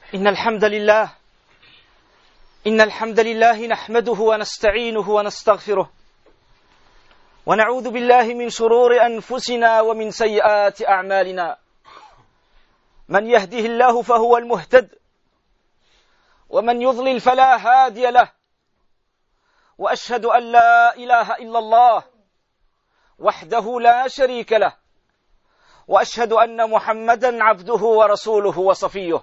إن الحمد لله نحمده ونستعينه ونستغفره ونعوذ بالله من شرور أنفسنا ومن سيئات أعمالنا. من يهده الله فهو المهتد ومن يضلل فلا هادي له، وأشهد أن لا إله إلا الله وحده لا شريك له، وأشهد أن محمدا عبده ورسوله وصفيه.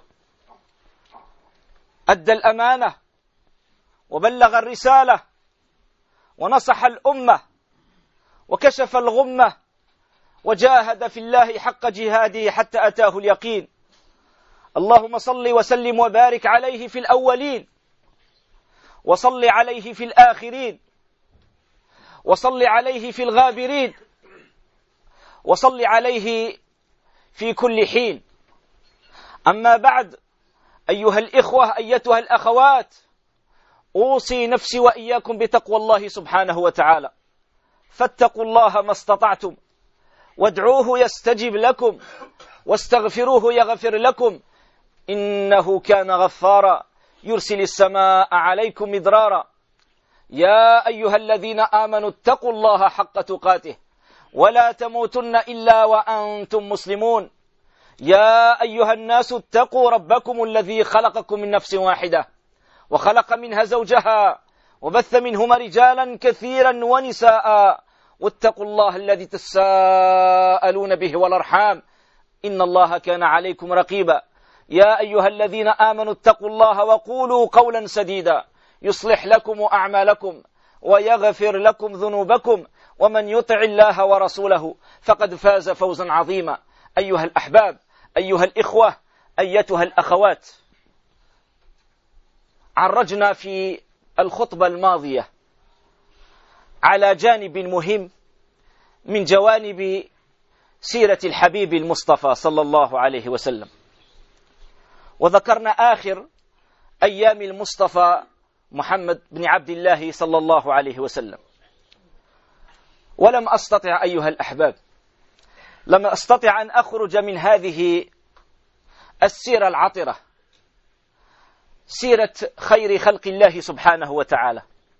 أدى الأمانة وبلغ الرسالة ونصح الأمة وكشف الغمة وجاهد في الله حق جهاده حتى أتاه اليقين. اللهم صل وسلم وبارك عليه في الأولين، وصل عليه في الآخرين، وصل عليه في الغابرين، وصل عليه في كل حين. أما بعد، أيها الإخوة أيتها الأخوات، أوصي نفسي وإياكم بتقوى الله سبحانه وتعالى. فاتقوا الله ما استطعتم، وادعوه يستجب لكم، واستغفروه يغفر لكم، إنه كان غفارا يرسل السماء عليكم مدرارا. يا أيها الذين آمنوا اتقوا الله حق تقاته ولا تموتن إلا وأنتم مسلمون. يا أيها الناس اتقوا ربكم الذي خلقكم من نفس واحدة وخلق منها زوجها وبث منهما رجالا كثيرا ونساء، واتقوا الله الذي تساءلون به والأرحام، إن الله كان عليكم رقيبا. يا أيها الذين آمنوا اتقوا الله وقولوا قولا سديدا يصلح لكم أعمالكم ويغفر لكم ذنوبكم، ومن يطع الله ورسوله فقد فاز فوزا عظيما. أيها الأحباب، أيها الإخوة، أيتها الأخوات، عرجنا في الخطبة الماضية على جانب مهم من جوانب سيرة الحبيب المصطفى صلى الله عليه وسلم، وذكرنا آخر أيام المصطفى محمد بن عبد الله صلى الله عليه وسلم. ولم أستطع أيها الأحباب، لم أستطع أن أخرج من هذه السيرة العطرة، سيرة خير خلق الله سبحانه وتعالى،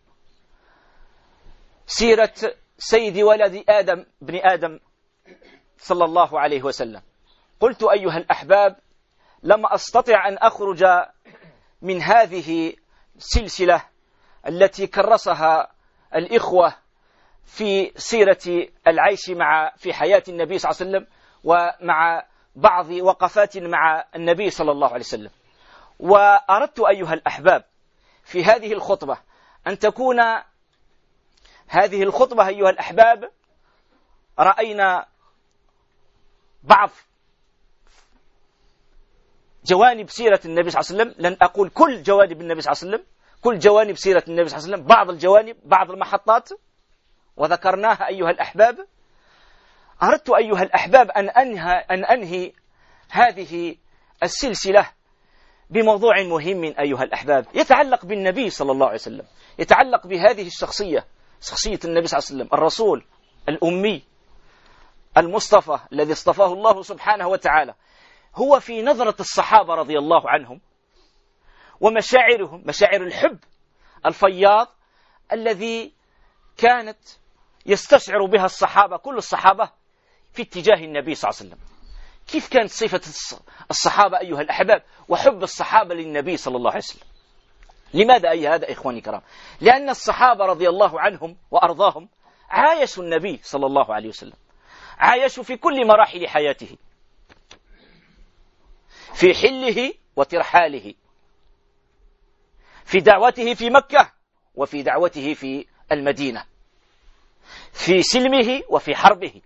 سيرة سيد ولد آدم بن آدم صلى الله عليه وسلم. قلت أيها الأحباب، لم أستطع أن أخرج من هذه السلسلة التي كرسها الإخوة في سيرة العيش في حياة النبي صلى الله عليه وسلم، ومع بعض وقفات مع النبي صلى الله عليه وسلم. وأردت أيها الأحباب في هذه الخطبة أن تكون هذه الخطبة أيها الأحباب، رأينا بعض جوانب سيرة النبي صلى الله عليه وسلم، لن أقول كل جوانب النبي صلى الله عليه وسلم، كل جوانب سيرة النبي صلى الله عليه وسلم، بعض الجوانب، بعض المحطات وذكرناها أيها الأحباب. أردت أيها الأحباب أن أنهي هذه السلسلة بموضوع مهم أيها الأحباب، يتعلق بالنبي صلى الله عليه وسلم، يتعلق بهذه الشخصية، شخصية النبي صلى الله عليه وسلم، الرسول الأمي المصطفى الذي اصطفاه الله سبحانه وتعالى. هو في نظرة الصحابة رضي الله عنهم ومشاعرهم، مشاعر الحب الفياض الذي كانت يستشعر بها الصحابة، كل الصحابة في اتجاه النبي صلى الله عليه وسلم. كيف كانت صفة الصحابة أيها الأحباب وحب الصحابة للنبي صلى الله عليه وسلم؟ لماذا هذا إخواني الكرام؟ لأن الصحابة رضي الله عنهم وأرضاهم عايشوا النبي صلى الله عليه وسلم، عايشوا في كل مراحل حياته، في حله وترحاله، في دعوته في مكة وفي دعوته في المدينة، في سلمه وفي حربه.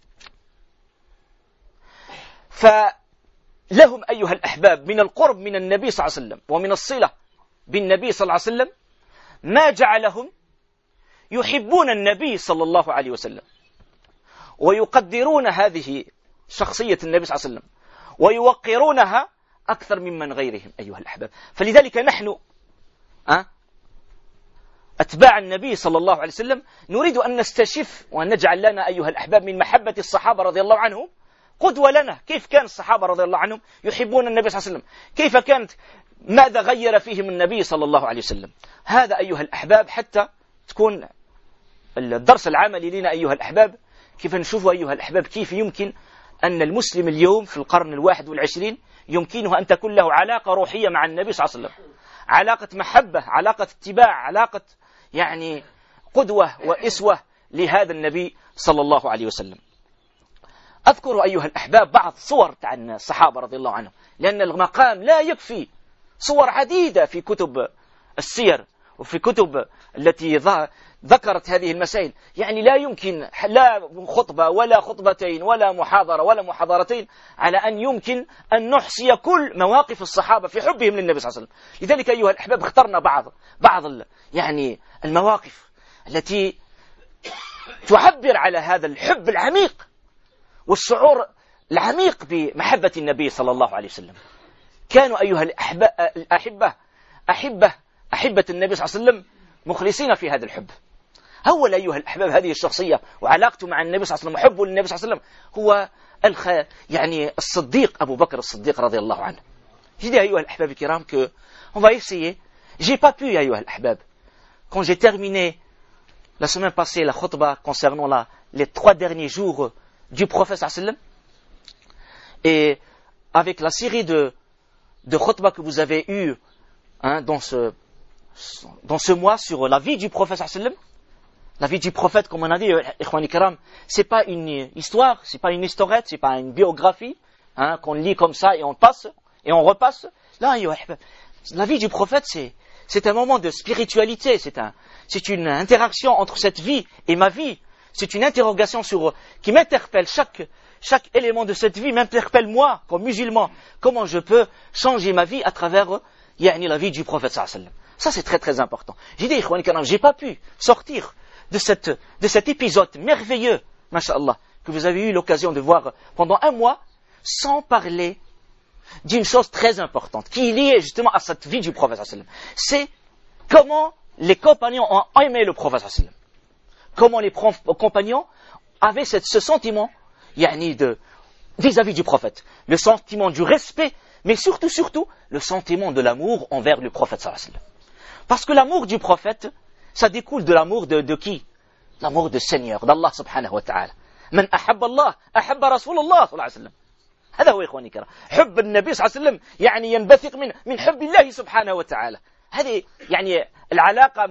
فلهم أيها الأحباب من القرب من النبي صلى الله عليه وسلم ومن الصلة بالنبي صلى الله عليه وسلم ما جعلهم يحبون النبي صلى الله عليه وسلم ويقدرون هذه شخصية النبي صلى الله عليه وسلم ويوقرونها أكثر ممن غيرهم أيها الأحباب. فلذلك نحن أتباع النبي صلى الله عليه وسلم نريد أن نستشف وأن نجعل لنا أيها الأحباب من محبة الصحابة رضي الله عنهم قدوة لنا. كيف كان الصحابة رضي الله عنهم يحبون النبي صلى الله عليه وسلم؟ كيف كانت، ماذا غير فيهم النبي صلى الله عليه وسلم؟ هذا أيها الأحباب حتى تكون الدرس العملي لنا أيها الأحباب، كيف نشوف أيها الأحباب كيف يمكن أن المسلم اليوم في القرن 21 يمكنه أن تكون له علاقة روحية مع النبي صلى الله عليه وسلم، علاقة محبة، علاقة اتباع، علاقة يعني قدوة وإسوة لهذا النبي صلى الله عليه وسلم. أذكر أيها الأحباب بعض صور عن الصحابة رضي الله عنهم، لأن المقام لا يكفي، صور عديدة في كتب السير وفي كتب التي ذكرت هذه المسائل. يعني لا يمكن لا خطبة ولا خطبتين ولا محاضرة ولا محاضرتين على أن يمكن أن نحصي كل مواقف الصحابة في حبهم للنبي صلى الله عليه وسلم. لذلك أيها الأحباب اخترنا بعض يعني المواقف التي تعبر على هذا الحب العميق والشعور العميق بمحبة النبي صلى الله عليه وسلم. كانوا أيها أحبة النبي صلى الله عليه وسلم مخلصين في هذا الحب. أول أيها الأحباب هذه الشخصية وعلاقته مع النبي صلى الله عليه وسلم وحبه للنبي صلى الله عليه وسلم هو يعني الصديق أبو بكر الصديق رضي الله عنه. Je dis أيها الأحباب الكرام que on va essayer. J'ai pas pu أيها الأحباب quand j'ai terminé la semaine passée la khutbah concernant les 3 derniers jours du prophète sallallahu alayhi wa sallam, et avec la série de khutbah que vous avez eu dans ce mois sur la vie du prophète sallallahu alayhi wa sallam. La vie du prophète, comme on a dit, ikhwani kiram, c'est pas une histoire, c'est pas une historiette, c'est pas une biographie qu'on lit comme ça et on passe et on repasse. Là, la vie du prophète, c'est un moment de spiritualité, c'est une interaction entre cette vie et ma vie. C'est une interrogation qui m'interpelle. Chaque élément de cette vie m'interpelle moi, comme musulman. Comment je peux changer ma vie à travers la vie du prophète sallallahu alayhi wa sallam. Ça, c'est très très important. J'ai dit, ikhwani kiram, j'ai pas pu sortir de cet épisode merveilleux, masha'Allah, que vous avez eu l'occasion de voir pendant un mois, sans parler d'une chose très importante, qui est liée justement à cette vie du prophète sallallahu alayhi wa sallam. C'est comment les compagnons ont aimé le prophète sallallahu alayhi wa sallam. Comment les compagnons avaient ce sentiment vis-à-vis du prophète. Le sentiment du respect, mais surtout, le sentiment de l'amour envers le prophète sallallahu alayhi wa sallam. Parce que l'amour du prophète, ça découle de l'amour de qui? L'amour du Seigneur, d'Allah subhanahu wa ta'ala. Man ahabba Allah, ahabba Rasulullah sallallahu alayhi wa sallam. هذا هو إخواني الكرام. حب النبي صلى الله عليه وسلم ينبثق من حب الله سبحانه وتعالى. هذه العلاقة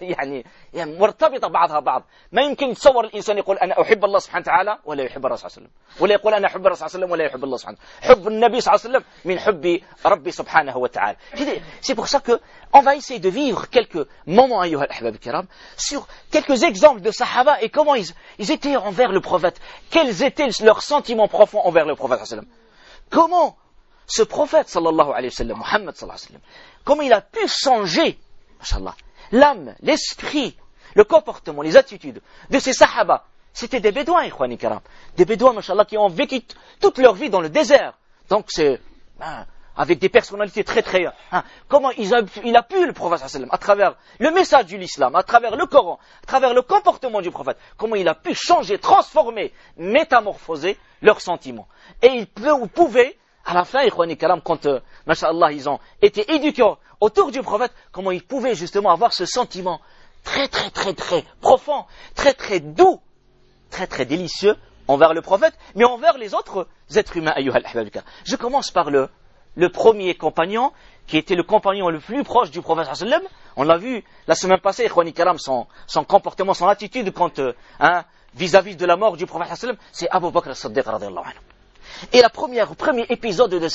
مرتبطة بعضها بعض. ما يمكن تصور الإنسان يقول أنا أحب الله سبحانه وتعالى ولا يحب الرسول صلى الله عليه وسلم، ولا يقول أنا أحب الرسول صلى الله عليه وسلم ولا يحب الله سبحانه. حب النبي صلى الله عليه وسلم من حب ربي سبحانه وتعالى. C'est pour ça que on va essayer de vivre quelques moments أيها الأحباب الكرام sur quelques exemples de Sahaba et comment ils étaient envers le prophète. Quels étaient leurs sentiments profonds envers le prophète sallallahu alayhi wa sallam. Comment ce prophète sallallahu alayhi wa sallam, Muhammad sallallahu alayhi wa sallam, comment il a pu changer, mashallah, l'âme, l'esprit, le comportement, les attitudes de ces sahaba. C'était des bédouins, ikhwani karam. Des bédouins, mashallah, qui ont vécu toute leur vie dans le désert. Donc c'est avec des personnalités très très... comment il a pu, le prophète sallallahu alayhi wa sallam, à travers le message de l'islam, à travers le Coran, à travers le comportement du prophète, comment il a pu changer, transformer, métamorphoser leurs sentiments. Et il pouvait... À la fin, ikhwani karam, quand, masha'Allah, ils ont été éduqués autour du prophète, comment ils pouvaient justement avoir ce sentiment très, très, très, très profond, très, très doux, très, très délicieux envers le prophète, mais envers les autres êtres humains, ayyuha al-ahbab. Je commence par le premier compagnon, qui était le compagnon le plus proche du prophète sallallahu alayhi wa sallam. On l'a vu la semaine passée, ikhwani karam, son comportement, son attitude quand, vis-à-vis de la mort du prophète sallallahu alayhi wa sallam, c'est Abu Bakr as-Siddiq radiyallahu anhu. Et le premier épisode de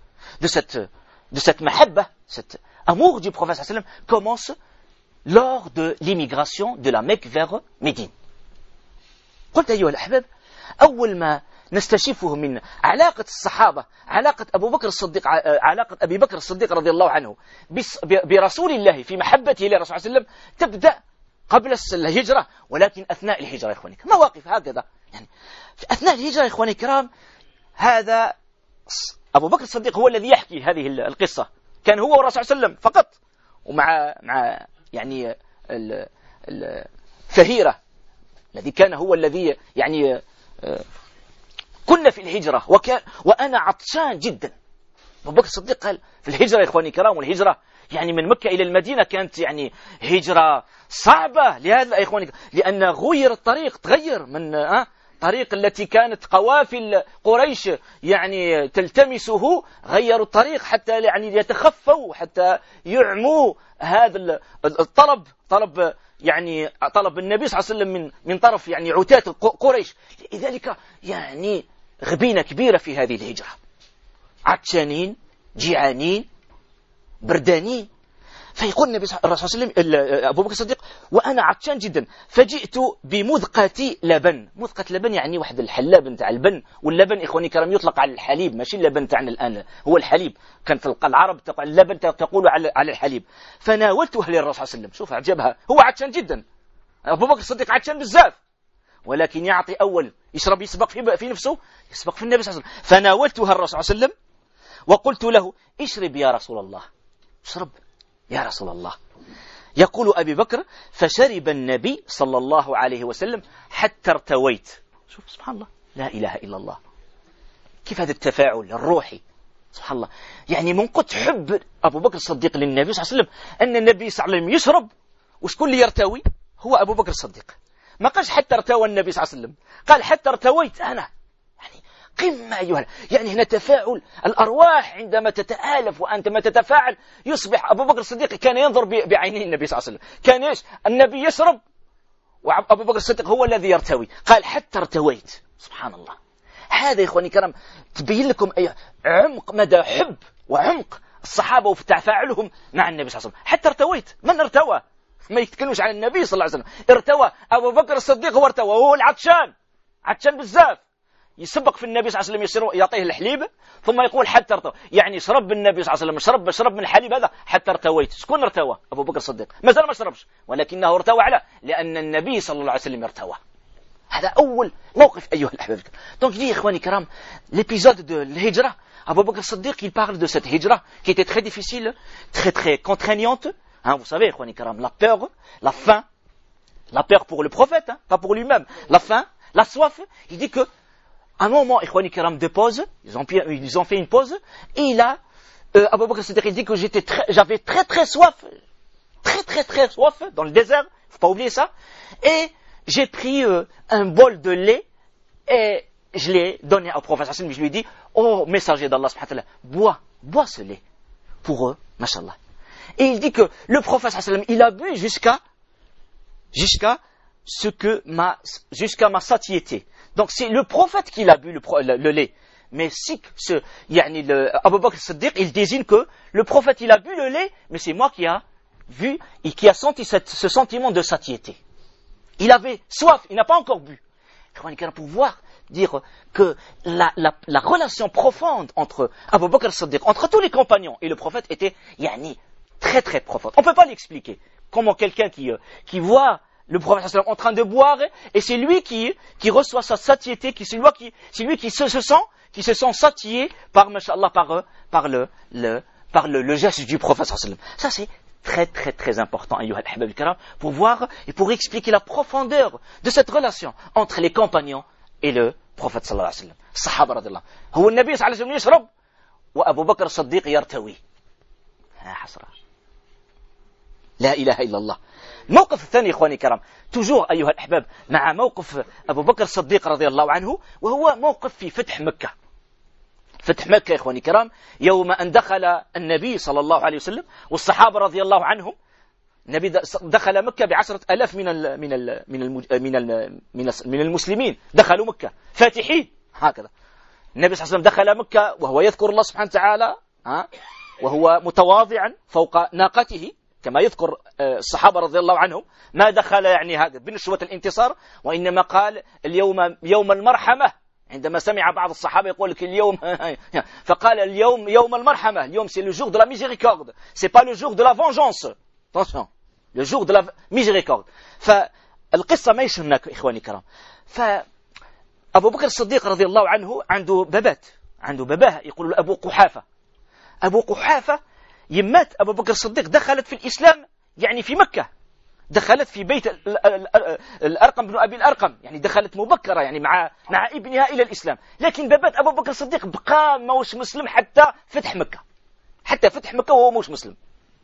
cette mahabba, cet amour du prophète sallallahu alayhi wa sallam, commence lors de l'immigration de la Mecque vers Médine. قلت أيها الأحباب أول ما نستشفه من علاقة الصحابة، علاقة علاقة أبي بكر الصديق رضي الله عنه برسول الله في محبته لرسول الله صلى الله عليه وسلم تبدأ قبل الهجرة، ولكن أثناء الهجرة يا إخواني مواقف هكذا. أثناء الهجرة يا إخواني الكرام، هذا أبو بكر الصديق هو الذي يحكي هذه القصة. كان هو والرسول صلى الله عليه وسلم فقط، ومع الفهيرة الذي كان هو الذي كنا في الهجرة وأنا عطشان جدا. أبو بكر الصديق قال في الهجرة يا إخواني الكرام، والهجرة يعني من مكة إلى المدينة كانت يعني هجرة صعبة. لهذا يا إخواني، لأن غير الطريق، تغير من طريق التي كانت قوافل قريش يعني تلتمسه، غيروا الطريق حتى يعني يتخفوا، حتى يعموا هذا الطلب، يعني طلب النبي صلى الله عليه وسلم من طرف يعني عتاة قريش. لذلك يعني غبينة كبيرة في هذه الهجرة، عطشانين جيعانين بردانين. فيقول النبي صلى الله عليه وسلم أبو بكر الصديق وأنا عطشان جدا، فجئت بمذقة لبن. مذقة لبن يعني واحد الحلاب نتاع البن، واللبن إخواني كرام يطلق على الحليب، ماشي اللبن تاعنا الآن، هو الحليب. كان في العرب اللبن تقول على الحليب. فناولتها للرسول صلى الله عليه وسلم. شوف عجبها، هو عطشان جدا، أبو بكر الصديق عطشان بزاف، ولكن يعطي أول يشرب، يسبق في نفسه، يسبق في النبي صلى الله عليه وسلم. فناولتها الرسول صلى الله عليه وسلم وقلت له اشرب يا رسول الله، اشرب يا رسول الله. يقول أبي بكر فشرب النبي صلى الله عليه وسلم حتى ارتويت. شوف سبحان الله، لا إله إلا الله، كيف هذا التفاعل الروحي سبحان الله. يعني من قد حب أبو بكر الصديق للنبي صلى الله عليه وسلم أن النبي صلى الله عليه وسلم يشرب، وشكون اللي يرتوي؟ هو أبو بكر الصديق. ما قالش حتى ارتوى النبي صلى الله عليه وسلم، قال حتى ارتويت أنا. يعني قمة أيها، يعني هنا تفاعل الأرواح عندما تتآلف وعندما تتفاعل يصبح أبو بكر الصديق كان ينظر بعينيه النبي صلى الله عليه وسلم، كان إيش؟ النبي يشرب وأبو بكر الصديق هو الذي يرتوي. قال حتى ارتويت. سبحان الله. هذا يا إخواني الكرام تبين لكم أي عمق مدى حب وعمق الصحابة وفي تفاعلهم مع النبي صلى الله عليه وسلم. حتى ارتويت، من ارتوى؟ ما يتكلمش عن النبي صلى الله عليه وسلم، ارتوى أبو بكر الصديق، هو ارتوى، وهو العطشان، عطشان بزاف، يسبق في النبي صلى الله عليه وسلم يعطيه الحليب ثم يقول حتى ارتوى، يعني شرب النبي صلى الله عليه وسلم، شرب من الحليب هذا حتى ارتويت. شكون ارتوى؟ أبو بكر الصديق، ما زال ما شربش، ولكنه ارتوى على لأن النبي صلى الله عليه وسلم ارتوى. هذا أول موقف أيها الأحباب. Donc dit إخواني الكرام l'épisode de l'hijra, Abu Bakr Siddiq il parle de cette hijra qui était très difficile, très contraignante. Hein, vous savez إخواني الكرام, la peur, la faim, la peur pour le prophète, hein, pas pour lui-même, la faim, la soif. Il dit que à un moment إخواني الكرام de pause, ils ont fait une pause, et là Abu Bakr Siddiq il dit que j'avais très soif, très soif dans le désert, faut pas oublier ça, et j'ai pris un bol de lait et je l'ai donné au prophète. Je lui ai dit, oh messager d'Allah, bois ce lait pour eux, mashallah. Et il dit que le prophète il a bu jusqu'à ma satiété. Donc c'est le prophète qui a bu le lait. Mais si Abu Bakr Siddiq, il désigne que le prophète il a bu le lait, mais c'est moi qui a vu et qui a senti ce sentiment de satiété. Il avait soif, il n'a pas encore bu. Pour pouvoir dire que la relation profonde entre Abu Bakr as-Siddiq, entre tous les compagnons et le prophète était très profonde. On ne peut pas l'expliquer. Comment quelqu'un qui voit le prophète en train de boire et c'est lui qui reçoit sa satiété, c'est lui qui se sent satié par le geste du prophète. Ça c'est très important pour voir et pour expliquer la profondeur de cette relation entre les compagnons et le prophète sallallahu alayhi wa sallam. الصحابة رضي الله هو النبي صلى الله عليه وسلم يشرب وأبو بكر الصديق يرتوي. حسرة، لا إله إلا الله. الموقف الثاني إخواني الكرام توجور أيها الأحباب مع موقف أبو بكر الصديق رضي الله عنه، وهو موقف في فتح مكة. فتح مكة إخواني الكرام يوم أن دخل النبي صلى الله عليه وسلم والصحابة رضي الله عنهم. النبي دخل مكة ب10,000 من المسلمين، دخلوا مكة فاتحين هكذا. النبي صلى الله عليه وسلم دخل مكة وهو يذكر الله سبحانه وتعالى وهو متواضعا فوق ناقته كما يذكر الصحابة رضي الله عنهم. ما دخل هذا بنشوة الانتصار، وإنما قال اليوم يوم المرحمة. عندما سمع بعض الصحابة يقول لك اليوم فقال اليوم يوم المرحمة، اليوم c'est le jour de la miséricorde, c'est pas le jour de la vengeance. Attention, le jour de la miséricorde. فالقصة ما هناك إخواني الكرام. فأبو بكر الصديق رضي الله عنه عنده باباه يقول له أبو قحافة. أبو قحافة يمات أبو بكر الصديق دخلت في الإسلام في مكة، دخلت في بيت الأرقم بن أبي الأرقم، يعني دخلت مبكرة يعني مع ابنها إلى الإسلام. لكن بابات أبو بكر الصديق بقى موش مسلم حتى فتح مكة، وهو موش مسلم.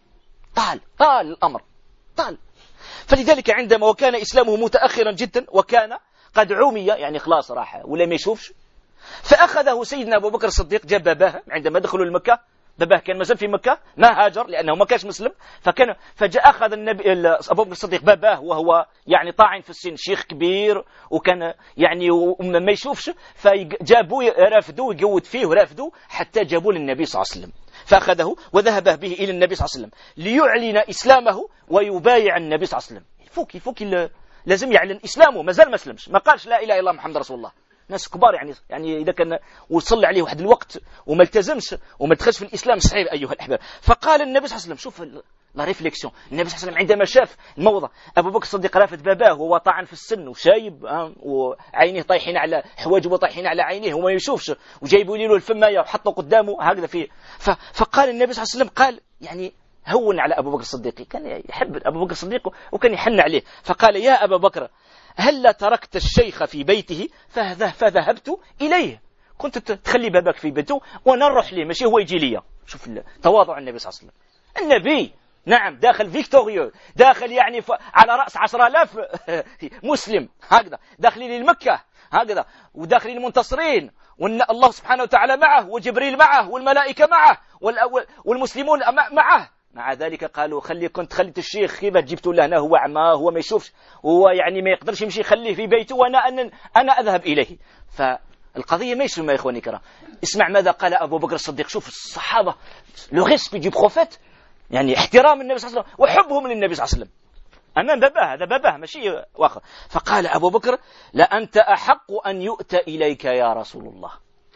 طال الأمر طال. فلذلك عندما وكان إسلامه متأخرا جدا وكان قد عمي، يعني خلاص راح ولا ما يشوفش، فأخذه سيدنا أبو بكر الصديق، جاب باباه عندما دخلوا المكة. باباه كان مازال في مكة، ما هاجر لأنه ما كانش مسلم، فجاء أخذ أبو بكر الصديق باباه وهو يعني طاعن في السن، شيخ كبير وكان يعني ما يشوفش، فجابوه رافدوه يقود فيه ورافدوه حتى جابوه للنبي صلى الله عليه وسلم، فأخذه وذهب به إلى النبي صلى الله عليه وسلم ليعلن إسلامه ويبايع النبي صلى الله عليه وسلم. يفوك لازم يعلن إسلامه، ما زال ما سلمش، ما قالش لا إله إلا الله محمد رسول الله. ناس كبار يعني إذا كان وصل عليه واحد الوقت وما التزمش وما دخلش في الإسلام صحيح أيها الأحباب. فقال النبي صلى الله عليه وسلم، شوف لا ريفليكسيون، النبي صلى الله عليه وسلم عندما شاف الموضع، أبو بكر الصديق رافد باباه وهو طاعن في السن وشايب وعينيه طايحين على حواجبه، طايحين على عينيه وما يشوفش، وجايبوا له الفمايه وحطوا قدامه هكذا فيه. فقال النبي صلى الله عليه وسلم، قال يعني هون على أبو بكر الصديق، كان يحب أبو بكر الصديق وكان يحن عليه. فقال يا أبا بكر هل تركت الشيخ في بيته فذهبت إليه، كنت تخلي بابك في بيته وانا نروح ليه، ماشي هو يجي لي. شوف تواضع النبي صلى الله عليه وسلم. النبي نعم داخل فيكتوريو، داخل يعني على رأس 10,000 مسلم هكذا، داخلين لمكة هكذا، وداخلين المنتصرين، وان الله سبحانه وتعالى معه، وجبريل معه، والملائكة معه، والمسلمون معه. مع ذلك قالوا كنت خليت الشيخ كيف جبت له هنا، هو عمى، هو ما يشوفش، هو يعني ما يقدرش يمشي، خليه في بيته وانا اذهب اليه. فالقضيه ما يسمى يا اخواني الكرام. اسمع ماذا قال ابو بكر الصديق. شوف الصحابه، لو ريسبي دو بروفيت، يعني احترام النبي صلى الله عليه وسلم وحبهم للنبي صلى الله عليه وسلم امام باباه، هذا باباه ماشي واخر. فقال ابو بكر لأنت احق ان يؤتى اليك يا رسول الله.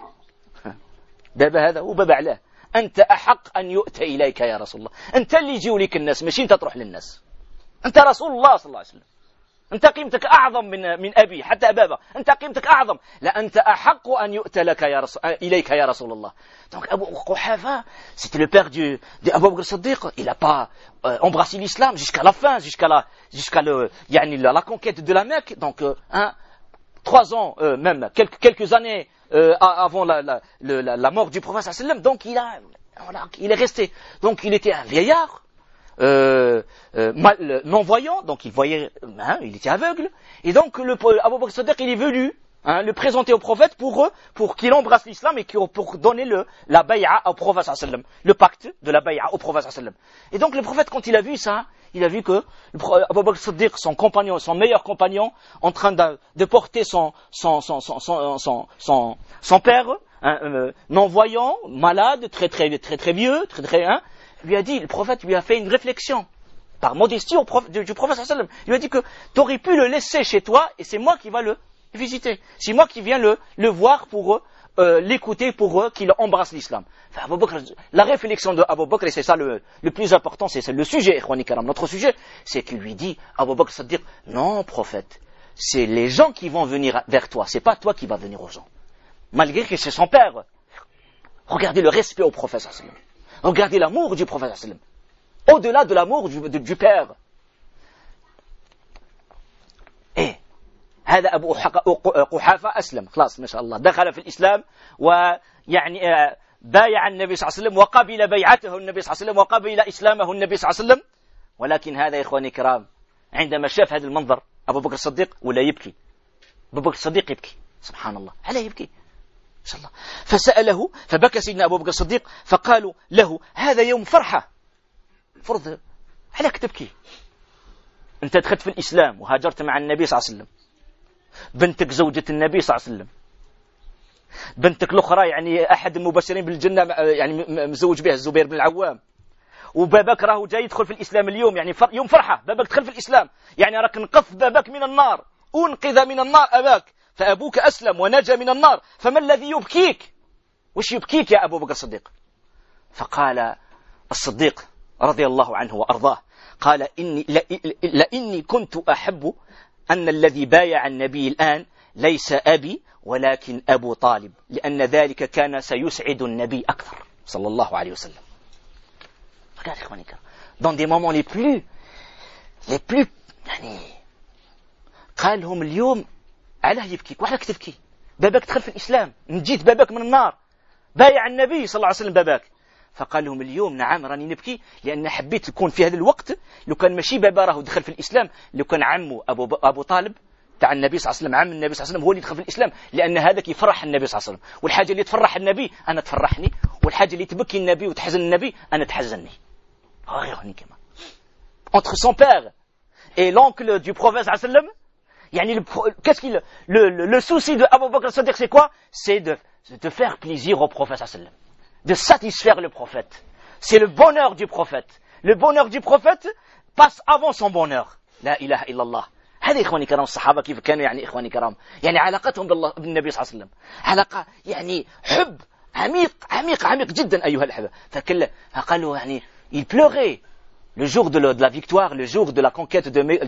بابا هذا وبابا علاه، أنت أحق أن يؤتى إليك يا رسول الله، أنت اللي يجيوا لك الناس، ماشي أنت تروح للناس. أنت رسول الله صلى الله عليه وسلم، أنت قيمتك أعظم من أبي حتى أبابا، أنت قيمتك أعظم. لا أنت أحق أن يؤتى لك إليك يا رسول الله. Donc Abu Quhafa, c'était le père de Abu Bakr Siddiq. Il n'a pas embrassé l'islam jusqu'à la fin, jusqu'à la conquête de la Mecque. Donc 3 ans, même quelques années avant la mort du prophète sallam. Donc il est resté. Donc il était un vieillard, non-voyant, donc il était aveugle. Et donc Abu Bakr Siddiq, il est venu le présenter au prophète pour qu'il embrasse l'islam et pour donner la bay'a au prophète sallam, le pacte de la bay'a au prophète sallam. Et donc le prophète, quand il a vu ça, il a vu que Abu Bakr Siddiq, son compagnon, son meilleur compagnon, en train de porter son père, non-voyant, malade, très vieux, lui a dit, le prophète lui a fait une réflexion, par modestie du prophète sallam. Il lui a dit que tu aurais pu le laisser chez toi et c'est moi qui va le visiter. C'est moi qui viens le voir pour l'écouter, pour qu'il embrasse l'islam. Enfin, Abu Bakr, la réflexion de Abu Bakr, et c'est ça le plus important, c'est le sujet, notre sujet, c'est qu'il lui dit, Abu Bakr Siddiq, non prophète, c'est les gens qui vont venir vers toi, c'est pas toi qui vas venir aux gens. Malgré que c'est son père. Regardez le respect au prophète sallam. Regardez l'amour du prophète sallam. Au-delà de l'amour du père. Et هذا أبو قحافة أسلم خلاص ما شاء الله، دخل في الإسلام ويعني بايع النبي صلى الله عليه وسلم وقبل بيعته النبي صلى الله عليه وسلم وقبل إسلامه النبي صلى الله عليه وسلم. ولكن هذا يا إخواني الكرام عندما شاف هذا المنظر أبو بكر الصديق ولا يبكي. أبو بكر الصديق يبكي، سبحان الله، على يبكي إن شاء الله. فسأله، فبكى سيدنا أبو بكر الصديق، فقالوا له هذا يوم فرحة، فرض عليك تبكي، أنت دخلت في الإسلام وهاجرت مع النبي صلى الله عليه وسلم، بنتك زوجة النبي صلى الله عليه وسلم، بنتك الأخرى يعني أحد المبشرين بالجنة يعني مزوج بها الزبير بن العوام، وبابك راهو جاي يدخل في الإسلام اليوم، يعني يوم فرحة، بابك دخل في الإسلام، يعني راك نقذ بابك من النار، أنقذ من النار أباك، فأبوك أسلم ونجا من النار، فما الذي يبكيك؟ وش يبكيك يا أبو بكر الصديق؟ فقال الصديق رضي الله عنه وأرضاه، قال لإني كنت أحب أن الذي بايع النبي الآن ليس أبي ولكن أبو طالب، لأن ذلك كان سيسعد النبي أكثر صلى الله عليه وسلم. Regardez, dans des moments les plus يعني قال لهم اليوم علاه يبكيك وعلاك تبكي؟ باباك دخل في الإسلام، نجيت باباك من النار، بايع النبي صلى الله عليه وسلم باباك. فقال لهم اليوم نعم راني نبكي لأن حبيت يكون في هذا الوقت لو كان ماشي بابا راه دخل في الإسلام، لو كان عمه أبو طالب تاع النبي صلى الله عليه وسلم، عم النبي صلى الله عليه وسلم، هو اللي دخل في الإسلام، لأن هذا كيفرح النبي صلى الله عليه وسلم. والحاجة اللي تفرح النبي أنا تفرحني، والحاجة اللي تبكي النبي وتحزن النبي أنا تحزنني. Entre son père et l'oncle du prophète sallallahu alayhi wa sallam, qu'est-ce qu'il le souci de Abu Bakr as-Siddiq, c'est quoi? C'est de faire plaisir au prophète sallallahu alayhi wa sallam, de satisfaire le prophète. C'est le bonheur du prophète. Le bonheur du prophète passe avant son bonheur. La ilaha illallah. هذه إخواني كرام الصحابة كيف كانوا يعني إخواني كرام، يعني علاقتهم بالنبي صلى الله عليه وسلم علاقة يعني حب عميق عميق عميق جدا أيها الأحبة. فقالوا يعني il pleurait le jour de la victoire, le jour de la conquête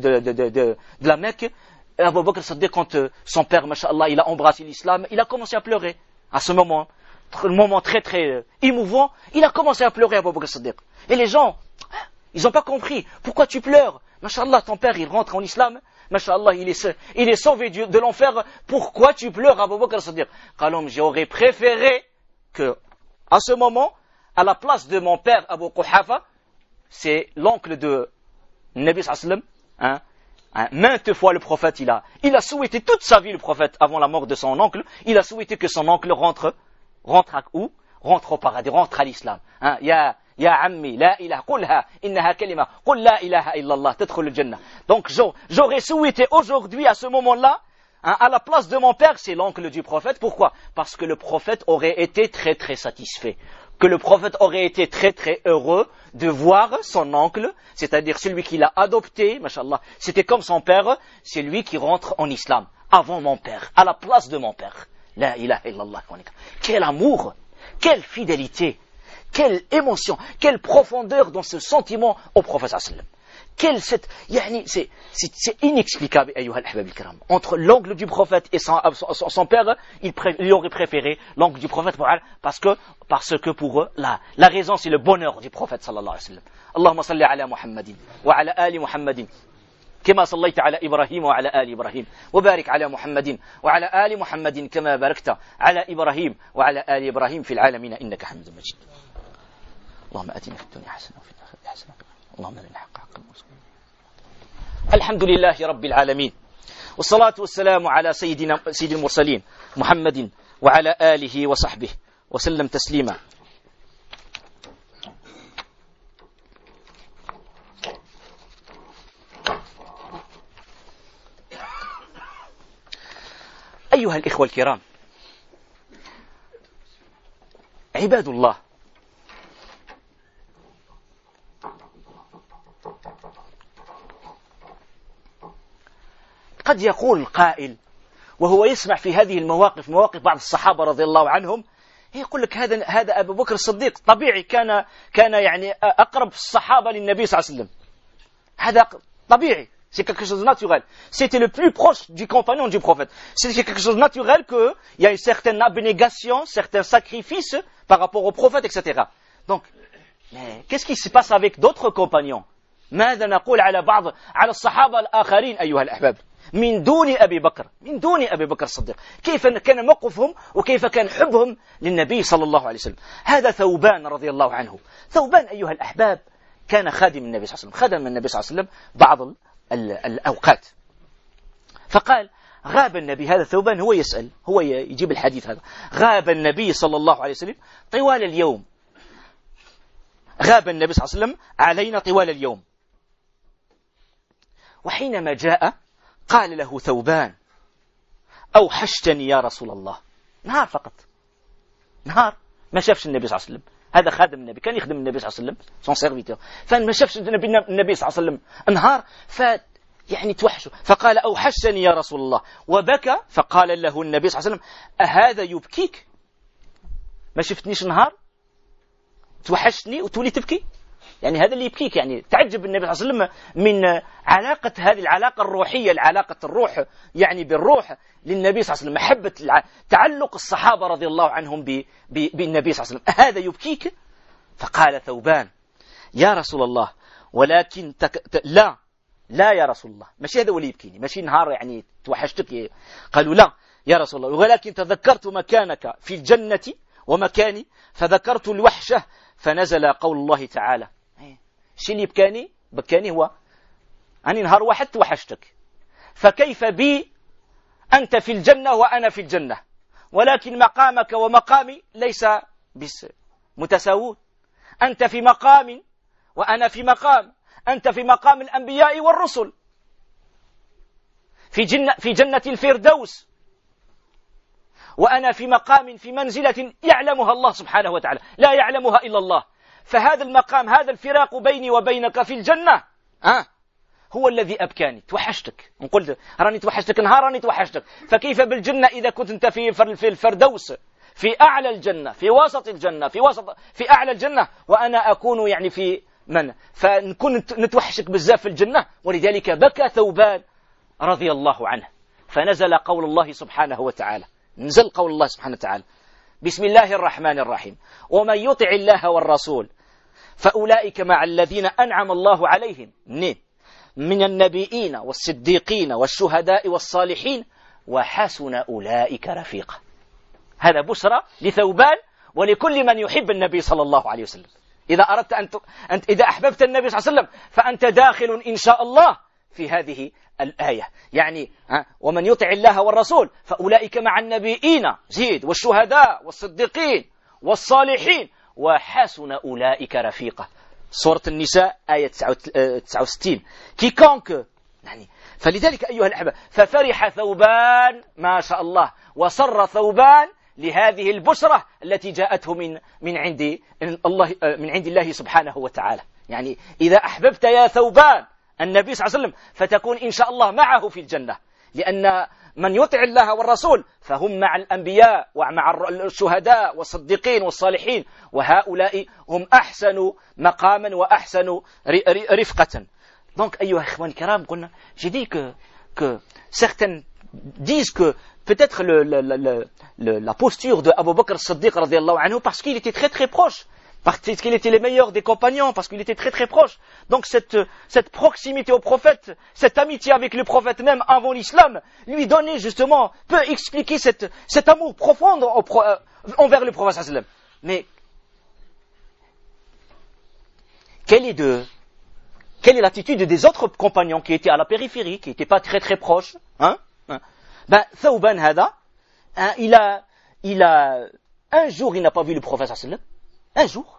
de la Mecque. Abu Bakr as-Siddiq, quand son père, masha'Allah, il a embrassé l'islam, il a commencé à pleurer. À ce moment, un moment très très émouvant, il a commencé à pleurer Abu Bakr as-Siddiq. Et les gens, ils n'ont pas compris. Pourquoi tu pleures? Masha'Allah, ton père, il rentre en islam. Masha'Allah, il est sauvé de l'enfer. Pourquoi tu pleures Abu Bakr as-Siddiq? Qalom, j'aurais préféré que, à ce moment, à la place de mon père Abu Quhafa, c'est l'oncle de Nabi sallallahu alayhi wa sallam, maintes fois le prophète, il a souhaité toute sa vie, le prophète, avant la mort de son oncle, il a souhaité que son oncle rentre à où? Rentre au paradis, rentre à l'islam. Ya ammi, la ilaha, qulha, innaha kalima, qul la ilaha illallah, tadkhul al-jannah. Donc j'aurais souhaité aujourd'hui, à ce moment-là, à la place de mon père, c'est l'oncle du prophète. Pourquoi? Parce que le prophète aurait été très très satisfait. Que le prophète aurait été très très heureux de voir son oncle, c'est-à-dire celui qui l'a adopté, mashallah, c'était comme son père, c'est lui qui rentre en islam, avant mon père, à la place de mon père. La ilaha illallah. Quel amour, quelle fidélité, quelle émotion, quelle profondeur dans ce sentiment au prophète sallallahu alayhi wa sallam. C'est inexplicable, ayyuha al-ahbab al-kiram. Entre l'oncle du prophète et son père, il aurait préféré l'oncle du prophète parce que pour eux, la raison c'est le bonheur du prophète sallallahu alayhi wa sallam. Allahumma salli ala Muhammadin wa ala ali Muhammadin كما صليت على إبراهيم وعلى آل إبراهيم وبارك على محمد وعلى آل محمد كما باركت على إبراهيم وعلى آل إبراهيم في العالمين إنك حميد مجيد. اللهم آتنا في الدنيا حسنة وفي الآخرة حسنة اللهم أرنا الحق حقا وارزقنا. الحمد لله رب العالمين والصلاة والسلام على سيد المرسلين محمد وعلى آله وصحبه وسلم تسليما. أيها الإخوة الكرام، عباد الله، قد يقول القائل وهو يسمع في هذه المواقف، مواقف بعض الصحابة رضي الله عنهم، يقول لك هذا أبو بكر الصديق طبيعي كان يعني أقرب الصحابة للنبي صلى الله عليه وسلم، هذا طبيعي. C'est quelque chose de naturel. C'était le plus proche du compagnon du prophète. C'est quelque chose de naturel qu'il y a une certaine abnégation, certains sacrifices par rapport au prophète, etc. Donc, mais qu'est-ce qui se passe avec d'autres compagnons? ماذا نقول على الصحابة الآخرين أيها الأحباب من دون أبي بكر الصديق؟ كيف كان موقفهم وكيف كان حبهم للنبي صلى الله عليه وسلم؟ هذا ثوبان رضي الله عنه. ثوبان أيها الأحباب كان خادم النبي صلى الله عليه وسلم، خدم النبي صلى الله عليه وسلم بعض الأوقات. فقال غاب النبي، هذا ثوبان هو يسأل، هو يجيب الحديث هذا، غاب النبي صلى الله عليه وسلم طوال اليوم، غاب النبي صلى الله عليه وسلم علينا طوال اليوم. وحينما جاء قال له ثوبان أوحشتني يا رسول الله. نهار فقط، نهار ما شافش النبي صلى الله عليه وسلم، هذا خادم النبي كان يخدم النبي صلى الله عليه وسلم سون سيرفيتور، فما شافش النبي صلى الله عليه وسلم نهار، يعني توحشه. فقال أوحشني يا رسول الله وبكى. فقال له النبي صلى الله عليه وسلم أهذا يبكيك؟ ما شفتنيش نهار توحشتني وتولي تبكي؟ يعني هذا اللي يبكيك؟ يعني تعجب النبي صلى الله عليه وسلم من علاقة، هذه العلاقة الروحية، العلاقة الروح يعني بالروح للنبي صلى الله عليه وسلم، محبة تعلق الصحابة رضي الله عنهم بالنبي صلى الله عليه وسلم. هذا يبكيك؟ فقال ثوبان يا رسول الله ولكن لا لا يا رسول الله، ماشي هذا ولي يبكيني، ماشي نهار يعني توحشتك. قالوا لا يا رسول الله، ولكن تذكرت مكانك في الجنة ومكاني فذكرت الوحشة فنزل قول الله تعالى. الشيء اللي بكاني هو أني نهار واحد توحشتك، فكيف بي أنت في الجنة وأنا في الجنة، ولكن مقامك ومقامي ليس متساوون، أنت في مقام وأنا في مقام، أنت في مقام الأنبياء والرسل في جنة الفردوس، وأنا في مقام في منزلة يعلمها الله سبحانه وتعالى لا يعلمها إلا الله. فهذا المقام، هذا الفراق بيني وبينك في الجنة هو الذي أبكاني. توحشتك، نقول راني توحشتك نهار، راني توحشتك، فكيف بالجنة إذا كنت أنت في الفردوس، في أعلى الجنة، في وسط الجنة، في أعلى الجنة، وأنا أكون يعني في فنكون نتوحشك بزاف في الجنة. ولذلك بكى ثوبان رضي الله عنه، فنزل قول الله سبحانه وتعالى، نزل قول الله سبحانه وتعالى: بسم الله الرحمن الرحيم: ومن يطع الله والرسول فأولئك مع الذين أنعم الله عليهم من النبيين والصديقين والشهداء والصالحين وحسن أولئك رفيقا. هذا بشرى لثوبان ولكل من يحب النبي صلى الله عليه وسلم. إذا أردت إذا أحببت النبي صلى الله عليه وسلم فأنت داخل إن شاء الله في هذه الآية. يعني ومن يطع الله والرسول فأولئك مع النبيين زيد والشهداء والصديقين والصالحين وحسن أولئك رفيقا. سورة النساء آية 69. كيكونك يعني. فلذلك أيها الأحبة، ففرح ثوبان ما شاء الله، وسر ثوبان لهذه البشرة التي جاءته من عند الله سبحانه وتعالى. يعني إذا أحببت يا ثوبان النبي صلى الله عليه وسلم فتكون إن شاء الله معه في الجنة، لأن من يطع الله والرسول فهم مع الأنبياء ومع الشهداء والصديقين والصالحين، وهؤلاء هم أحسن مقاما وأحسن رفقة. Donc, أيها الإخوان الكرام، قلنا j'ai dit que certains disent que peut-être la posture de Abu Bakr as-Siddiq radiyallahu anhu, parce qu'il était très très proche, parce qu'il était le meilleur des compagnons, parce qu'il était très très proche. Donc cette proximité au prophète, cette amitié avec le prophète même avant l'islam, lui donnait justement, peut expliquer cet amour profond envers le prophète sallallahu alayhi wa sallam. Mais quelle est l'attitude des autres compagnons qui étaient à la périphérie, qui n'étaient pas très très proches, Thawban hada, il a un jour, il n'a pas vu le prophète sallallahu alayhi wa sallam. Un jour,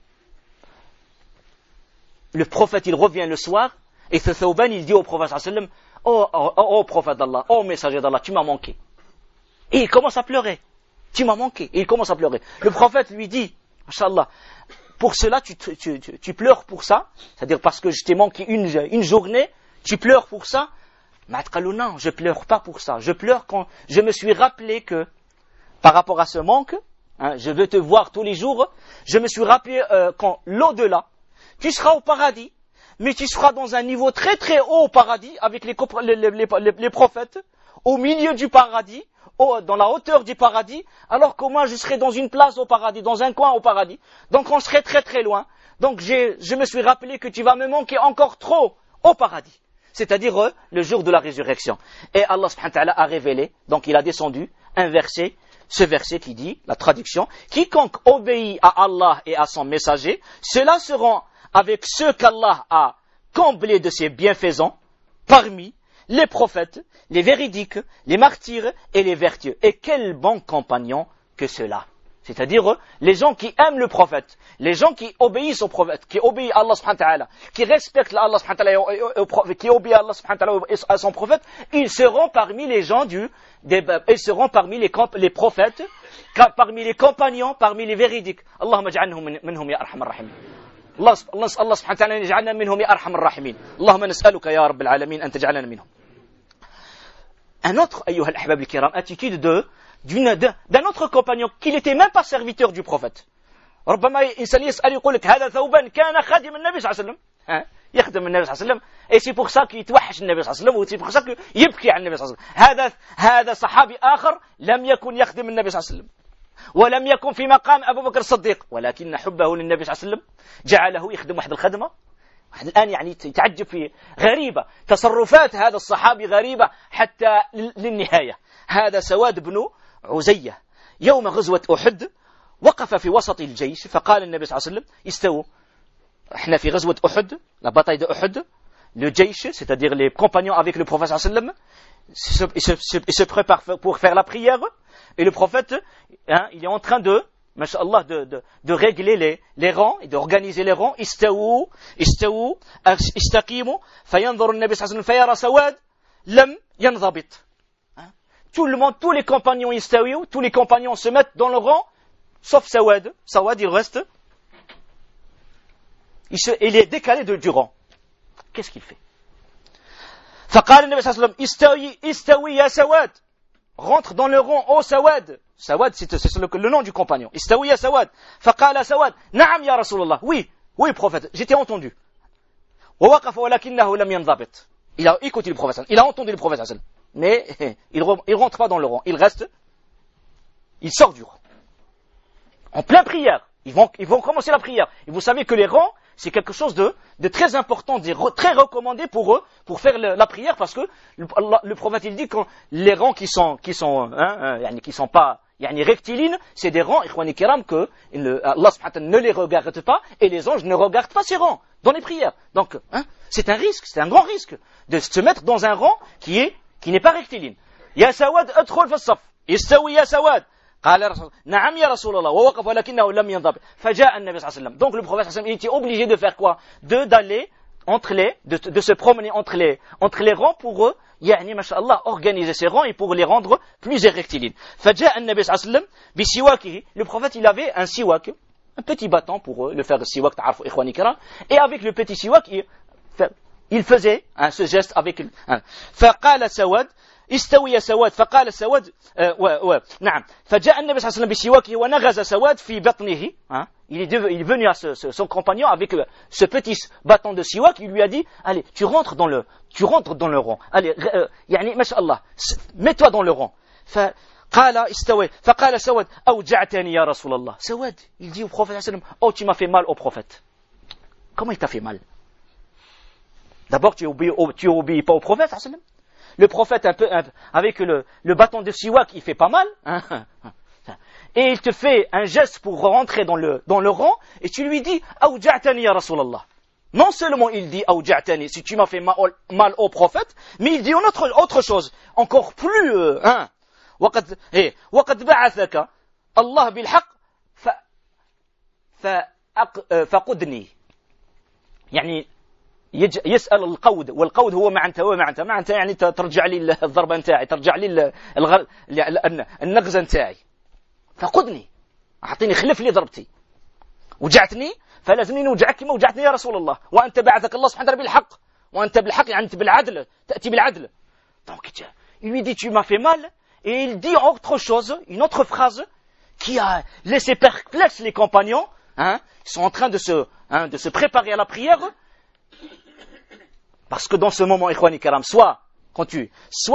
le prophète, il revient le soir, et ce Thawban, il dit au prophète sallallahu alayhi wa sallam: oh prophète d'Allah, oh messager d'Allah, tu m'as manqué. Et il commence à pleurer. Tu m'as manqué. Et il commence à pleurer. Le prophète lui dit: Inch'Allah, pour cela, tu pleures pour ça, c'est-à-dire parce que je t'ai manqué une journée, tu pleures pour ça. Non, je pleure pas pour ça. Je pleure quand je me suis rappelé que, par rapport à ce manque, je veux te voir tous les jours, je me suis rappelé quand l'au-delà, tu seras au paradis, mais tu seras dans un niveau très très haut au paradis, avec les prophètes, au milieu du paradis, dans la hauteur du paradis, alors que moi je serai dans une place au paradis, dans un coin au paradis. Donc on serait très très loin. Donc je me suis rappelé que tu vas me manquer encore trop au paradis. C'est-à-dire le jour de la résurrection. Et Allah subhanahu wa ta'ala a révélé, donc il a descendu un verset, ce verset qui dit, la traduction: quiconque obéit à Allah et à son messager, ceux-là seront avec ceux qu'Allah a comblés de ses bienfaisants, parmi les prophètes, les véridiques, les martyrs et les vertueux. Et quel bon compagnon que ceux-là. C'est-à-dire les gens qui aiment le prophète, les gens qui obéissent au prophète, qui obéissent à Allah subhanahu wa ta'ala, qui respectent Allah subhanahu wa ta'ala, qui obéissent à Allah subhanahu wa ta'ala, à son prophète, ils seront parmi les gens ils seront parmi les prophètes, parmi les compagnons, parmi les véridiques. Allahumma ja'alhum minhum ya arhamar rahimin. Allah subhanahu wa ta'ala ja'alna minhum ya arhamar rahimin. Allahumma nas'aluka ya rabbil alamin an taj'alana minhum. Un autre, ayyuha al-ahbab al-kiram, attitude d'un autre compagnon qui n'était même pas serviteur du prophète. ربما إنسان يسأل يقول لك هذا ثوبان كان خادم النبي صلى الله عليه وسلم، يخدم النبي صلى الله عليه وسلم، et c'est pour ça qu'il يتوحش النبي صلى الله عليه وسلم، وسي pour ça qu'il يبكي على النبي صلى الله عليه وسلم. هذا صحابي آخر لم يكن يخدم النبي صلى الله عليه وسلم، ولم يكن في مقام أبو بكر الصديق، ولكن حبه للنبي صلى الله عليه وسلم جعله يخدم واحد الخدمة الآن يعني تعجب فيه غريبة تصرفات هذا الصحابي غريبة حتى للنهاية. هذا سواد بن عزية يوم غزوة أحد وقف في وسط الجيش فقال النبي صلى الله عليه وسلم استووا. احنا في غزوة أحد la bataille de Uhud, le jaysh, c'est-à-dire les compagnons avec le prophète sallallahu alayhi wa sallam, ils se préparent pour faire la prière et le prophète il est en train de Masha'Allah, de régler les rangs et d'organiser les rangs. Istawu, istaqimu, fayanzur an-nabi sallallahu alayhi wa sallam fayara sawad lam yanzabit. Tout le monde, tous les compagnons istawu, tous les compagnons se mettent dans le rang, sauf Sawad. Sawad, il reste, il est décalé du rang. Qu'est-ce qu'il fait? Faqala an-nabi sallallahu alayhi wa sallam istawi ya Sawad. Rentre dans le rang, oh Sawad. Sawad, c'est le nom du compagnon. Istawi ya Sawad. Faqala Sawad, na'am ya Rasulallah. Oui, prophète, j'étais entendu. Wa waqafa walakinnahu lam yanzabit. Il a écouté le prophète, il a entendu le prophète, mais il rentre pas dans le rang, il reste, il sort du rang. En pleine prière, ils vont commencer la prière. Et vous savez que les rangs, c'est quelque chose de très important, très recommandé pour eux, pour faire la prière, parce que le prophète il dit que les rangs qui sont pas rectilignes, c'est des rangs, ikhwani kiram, que Allah subhanahu wa ta'ala ne les regarde pas, et les anges ne regardent pas ces rangs dans les prières. Donc, c'est un risque, c'est un grand risque de se mettre dans un rang qui n'est pas rectiligne. Ya Sawad, adkhul fi as-saf. Istawi ya Sawad. قال نعم يا رسول الله ووقف ولكنه لم ينضبط فجاء النبي صلى الله عليه وسلم. Donc le prophète sallallahu alayhi wa sallam, il était obligé de faire quoi? D'aller de se promener entre les rangs pour eux, يعني ما شاء الله, organiser ces rangs et pour les rendre plus rectilignes. فجاء النبي صلى الله عليه وسلم بسواكه. Le prophète il avait un siwak, un petit bâton pour le faire siwak, تعرفوا إخواني كرام, et avec le petit siwak il faisait ce geste avec فقال سواد استوي يا سواد. فقال سواد نعم. فجاء النبي صلى الله عليه وسلم بسواكه ونغز سواد في بطنه. Il est venu à son compagnon avec ce petit bâton de siwak. Il lui a dit allez, tu rentres dans le rang. Allez, يعني ما شاء الله, mets-toi dans le rang. فقال استوي. فقال سواد أوجعتني يا رسول الله. سواد, il dit au prophète صلى الله عليه وسلم, oh, tu m'as fait mal au prophète. Comment il t'a fait mal? D'abord, tu obéis pas au prophète صلى الله عليه وسلم. Le prophète avec le bâton de siwak, il fait pas mal, et il te fait un geste pour rentrer dans le rang, et tu lui dis Aouja'tani ya Rasulallah. Non seulement il dit Aouja'tani, si tu m'as fait mal au prophète, mais il dit autre chose, encore plus وقد بعثك الله بالحق فقدني. يعني يسأل القود, والقود هو معنته يعني ترجع لي الضربة نتاعي, ترجع لي النغزة نتاعي. فقدني, أعطيني, خلف لي ضربتي. وجعتني فلازمني نوجعك كما وجعتني يا رسول الله, وأنت بعثك الله سبحانه وتعالى بالحق, وأنت بالحق يعني أنت بالعدل, تأتي بالعدل. Donc il lui dit tu m'as fait mal, et il dit autre chose, une autre phrase qui a laissé perplexe les compagnons. Ils sont en train de se préparer à la prière. Parce que dans ce moment, ikhwani karam, soit tu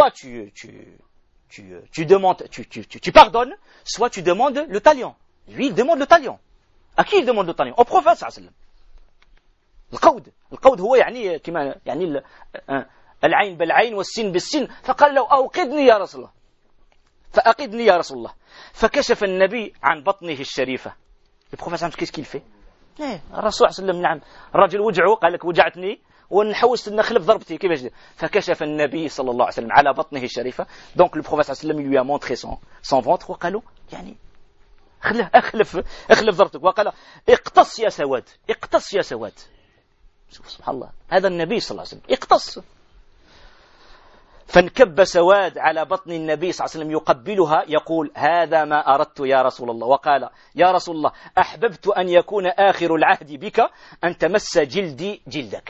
demandes, tu pardonnes, soit tu demandes le talion. Lui, il demande le talion. À qui il demande le talion? Au prophète sallallahu alayhi wa sallam. القود هو يعني كما يعني العين بالعين والسين بالسين. فقال له أوقدني يا رسول الله. فأقدني يا رسول الله. فكشف النبي عن بطنه الشريفة. Le prophète sallallahu alayhi wa sallam, qu'est-ce qu'il fait? الرسول صلى الله عليه وسلم, نعم, الرجل وجعه, قال لك وجعتني ونحوس نخلف ضربتي كيفاش دير. فكشف النبي صلى الله عليه وسلم على بطنه الشريفة. Donc le prophète صلى الله عليه وسلم lui a montré son ventre وقالوا يعني اخلف ضربتك, وقال اقتص يا سواد, اقتص يا سواد. سبحان الله, هذا النبي صلى الله عليه وسلم اقتص. فانكب سواد على بطن النبي صلى الله عليه وسلم يقبلها يقول هذا ما أردت يا رسول الله. وقال يا رسول الله أحببت أن يكون آخر العهد بك أن تمس جلدي جلدك.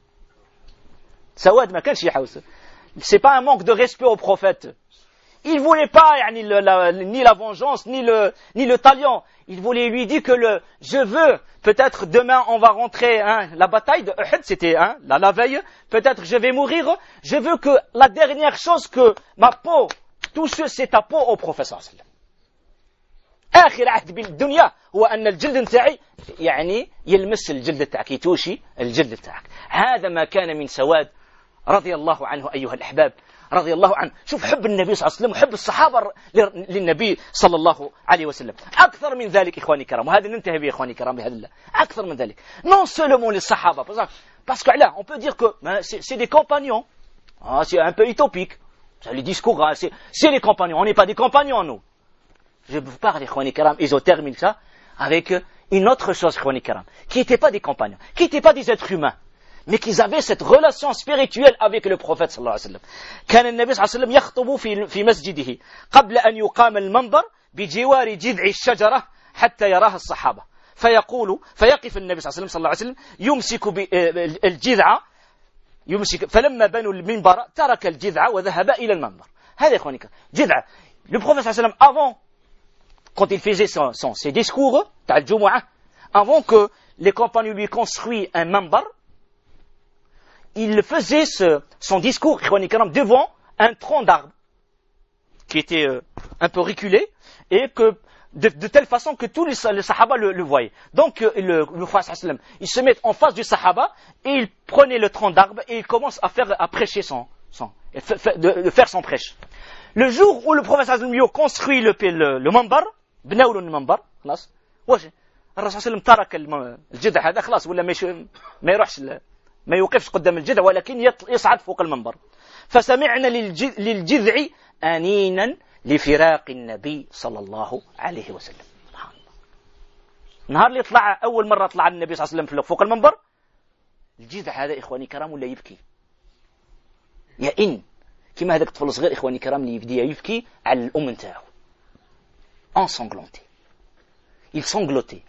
سواد ما كانش يحوس, c'est pas un manque de respect au prophète. Il voulait pas ni la vengeance ni le talion. Il voulait lui dire que je veux, peut-être demain on va rentrer, la bataille de Uhud, c'était la veille, peut-être je vais mourir, je veux que la dernière chose que ma peau touche, c'est ta peau au prophète sallallahu alayhi wa sallam. آخر عهد بالدنيا هو أن الجلد نتاعي يعني يلمس الجلد تاعك، يتوشي الجلد تاعك. هذا ما كان من سواد رضي الله عنه أيها الأحباب، رضي الله عنه. شوف حب النبي صلى الله عليه وسلم وحب الصحابة للنبي صلى الله عليه وسلم. أكثر من ذلك إخواني الكرام، وهذا ننتهي به إخواني الكرام بهذا الله. أكثر من ذلك non seulement للصحابة parce que là on peut dire que c'est des compagnons, c'est un peu utopique, les discours c'est les compagnons, on n'est pas des compagnons nous. Je vous parle إخواني الكرام ésotherme ça avec une autre chose إخواني الكرام qui n'étaient pas des compagnons, qui n'étaient pas des êtres humains, mais qu'ils avaient cette relation spirituelle avec le prophète صلى الله عليه وسلم. كان النبي صلى الله عليه وسلم يخطب في مسجده قبل أن يقام المنبر بجوار جذع الشجرة حتى يراها الصحابة، فيقف النبي صلى الله عليه وسلم يمسك الجذع، فلما بنوا المنبر ترك الجذع وذهب إلى المنبر. هذا إخواني جذع le prophète صلى الله عليه وسلم avant, quand il faisait ses discours تاع الجمعة, avant que les compagnons lui construisent un minbar, il faisait son discours devant un tronc d'arbre qui était un peu reculé et que de telle façon que tous les sahaba le voyaient. Donc le prophète il se met en face du sahaba et il prenait le tronc d'arbre et il commence à prêcher de faire son prêche. Le jour où le prophète lui a construit le minbar, بناوا له المنبر خلاص، واش الرسول صلى الله عليه وسلم ترك الجذع هذا خلاص ولا ما يروحش ما يوقفش قدام الجذع ولكن يصعد فوق المنبر. فسمعنا للجذع أنينا لفراق النبي صلى الله عليه وسلم. سبحان الله. نهار اللي طلع أول مرة طلع النبي صلى الله عليه وسلم فوق المنبر، الجذع هذا إخواني كرام ولا يبكي يئن كما هذاك الطفل الصغير إخواني كرام اللي يبدي يبكي على الأم نتاعو ensanglanté. Il sanglotait.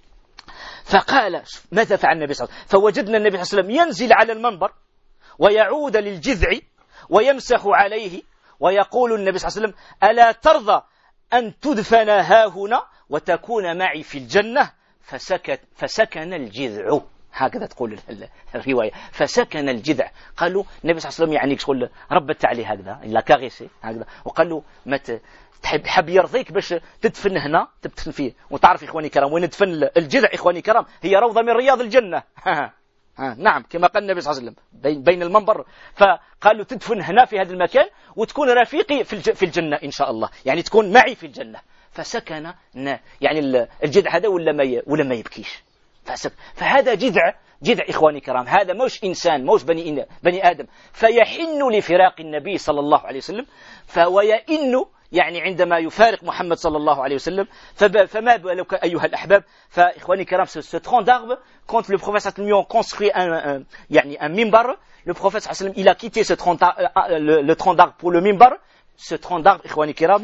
فقال ماذا فعل النبي صلى الله عليه وسلم؟ فوجدنا النبي صلى الله عليه وسلم ينزل على المنبر ويعود للجذع ويمسح عليه ويقول النبي صلى الله عليه وسلم ألا ترضى أن تدفن هاهنا وتكون معي في الجنة؟ فسكن الجذع. هكذا تقول الرواية، فسكن الجذع. قالوا النبي صلى الله عليه وسلم يعني شغل ربت عليه هكذا لا كاغيسي هكذا وقال له حب يرضيك باش تدفن هنا تدفن فيه. وتعرف إخواني الكرام وين ندفن الجذع إخواني الكرام؟ هي روضة من رياض الجنة. نعم كما قال النبي صلى الله عليه وسلم بين المنبر. فقالوا تدفن هنا في هذا المكان وتكون رفيقي في الجنة إن شاء الله، يعني تكون معي في الجنة. فسكن يعني الجذع هذا ولا ما يبكيش. فهذا جذع إخواني الكرام، هذا موش إنسان موش بني آدم، فيحن لفراق النبي صلى الله عليه وسلم. ويئن يعني عندما يفارق محمد صلى الله عليه وسلم. فما بالك أيها الأحباب. فإخواني الكرام ce tronc d'arbre, quand le prophète sallallahu alayhi wa sallam construit un minbar, le prophète sallallahu alayhi wa sallam il a quitté le tronc d'arbre pour le minbar. Ce tronc d'arbre إخواني الكرام,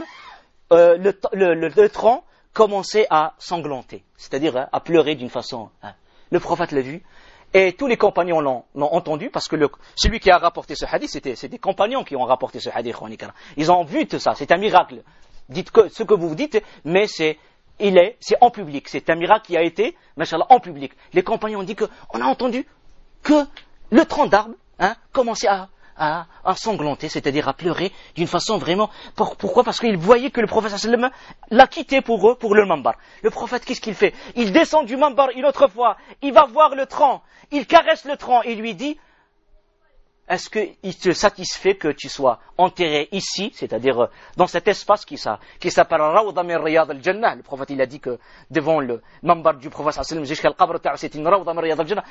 le tronc commençait à sanglanter, c'est-à-dire à pleurer d'une façon. Le prophète l'a vu. Et tous les compagnons l'ont entendu parce que celui qui a rapporté ce hadith, c'est des compagnons qui ont rapporté ce hadith. Ils ont vu tout ça, c'est un miracle. Dites ce que vous dites, mais c'est en public. C'est un miracle qui a été, machallah, en public. Les compagnons ont dit qu'on a entendu que le tronc d'arbre commençait à sanglanter, c'est-à-dire à pleurer d'une façon vraiment. Pourquoi? Parce qu'il voyait que le prophète sallallahu alayhi wa sallam l'a quitté pour eux, pour le minbar. Le prophète, qu'est-ce qu'il fait? Il descend du minbar une autre fois, il va voir le tronc, il caresse le tronc et lui dit: est-ce qu'il te satisfait que tu sois enterré ici, c'est-à-dire dans cet espace qui s'appelle Rawda min Riyad al-Jannah? Le prophète il a dit que devant le mambar du prophète sallallahu alayhi wa sallam jusqu'à le qabr ta'ala c'est une Rawda min Riyad al-Jannah.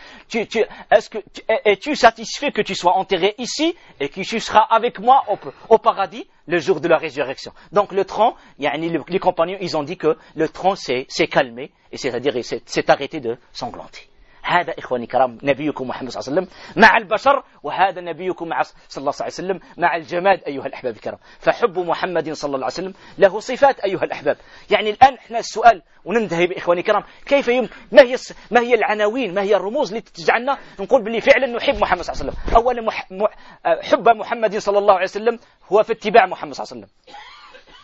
Es-tu satisfait que tu sois enterré ici et que tu seras avec moi au paradis le jour de la résurrection? Donc le tronc, les compagnons ils ont dit que le tronc s'est calmé et c'est-à-dire il s'est arrêté de sanglanter. هذا إخواني الكرام نبيكم محمد صلى الله عليه وسلم مع البشر، وهذا نبيكم صلى الله عليه وسلم مع الجماد أيها الأحباب الكرام. فحب محمد صلى الله عليه وسلم له صفات أيها الأحباب. يعني الآن احنا السؤال وننتهي بإخواني الكرام، كيف ما هي العناوين، ما هي الرموز اللي تجعلنا نقول باللي فعلا نحب محمد صلى الله عليه وسلم؟ أولا حب محمد صلى الله عليه وسلم هو في اتباع محمد صلى الله عليه وسلم.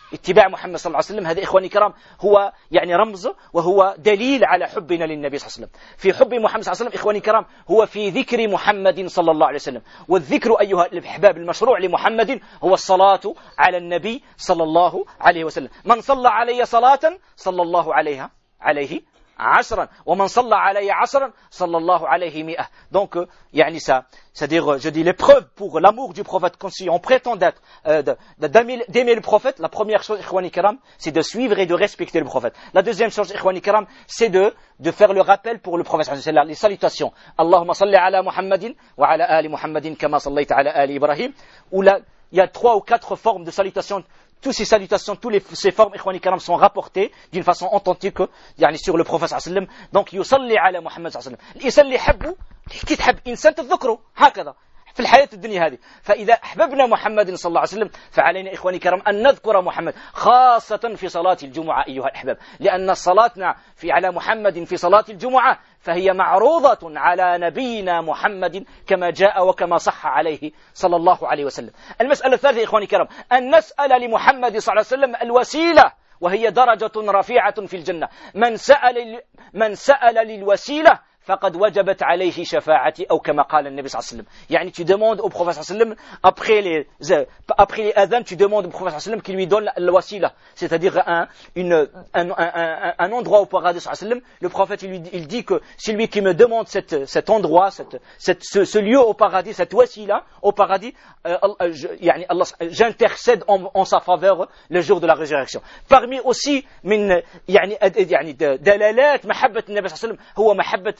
اتباع محمد صلى الله عليه وسلم هذا إخواني الكرام هو يعني رمز وهو دليل على حبنا للنبي صلى الله عليه وسلم. في حب محمد صلى الله عليه وسلم إخواني الكرام هو في ذكر محمد صلى الله عليه وسلم، والذكر أيها الأحباب المشروع لمحمد هو الصلاة على النبي صلى الله عليه وسلم. من صلى علي صلاة صلى الله عليه عشرا، ومن صلى علي عشرا صلى الله عليه 100. Donc يعني ça, c'est-à-dire je dis l'épreuve pour l'amour du prophète, quand si on prétend d'aimer le prophète, la première chose ikhwani kiram, c'est de suivre et de respecter le prophète. La deuxième chose ikhwani kiram, c'est de faire le rappel pour le prophète, c'est les salutations. Allahumma salli ala Muhammadin wa ala ali Muhammadin kama sallaita ala ali Ibrahim. Où là il y a 3 ou 4 formes de salutations. Toutes ces salutations, ces formes ikhwani karam sont rapportées d'une façon authentique يعني sur le prophète صلى الله عليه وسلم. Donc يصلي على محمد صلى الله عليه وسلم. الإنسان اللي يحبه كي تحب إنسان تذكره هكذا في الحياة الدنيا هذه. فإذا أحببنا محمد صلى الله عليه وسلم فعلينا إخواني كرام أن نذكر محمد خاصة في صلاة الجمعة أيها الأحباب، لأن صلاتنا على محمد في صلاة الجمعة فهي معروضة على نبينا محمد كما جاء وكما صح عليه صلى الله عليه وسلم. المسألة الثالثة إخواني كرام أن نسأل لمحمد صلى الله عليه وسلم الوسيلة، وهي درجة رفيعة في الجنة. من سأل للوسيلة فقد وجبت عليه شفاعتي أو كما قال النبي صلى الله عليه وسلم. يعني tu demandes au prophète صلى الله عليه وسلم après les adhan, tu demandes au prophète صلى الله عليه وسلم qu'il lui donne le wasila, c'est-à-dire un endroit au paradis صلى الله عليه وسلم. Le prophète il dit que celui qui me demande cet endroit, ce lieu au paradis, cette wasila au paradis, j'intercède en sa faveur le jour de la résurrection. Parmi aussi من يعني دلالات محبة النبي صلى الله عليه وسلم هو محبة